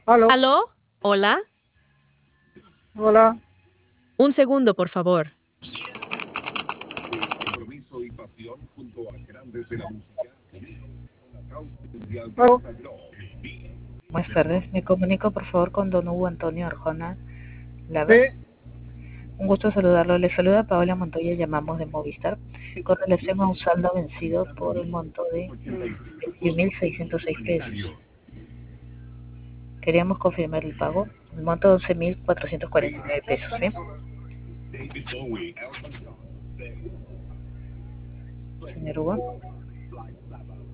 Aló, ¿Aló? ¿Hola? hola. Un segundo, por favor. Aló. Buenas tardes, me comunico por favor con don Hugo Antonio Arjona Sí, Lava. Un gusto saludarlo, le saluda Paola Montoya, llamamos de Movistar con relación a un saldo vencido por el monto de 21.606 pesos. Queríamos confirmar el pago, el monto de 11.449 pesos, ¿sí? Señor Hugo.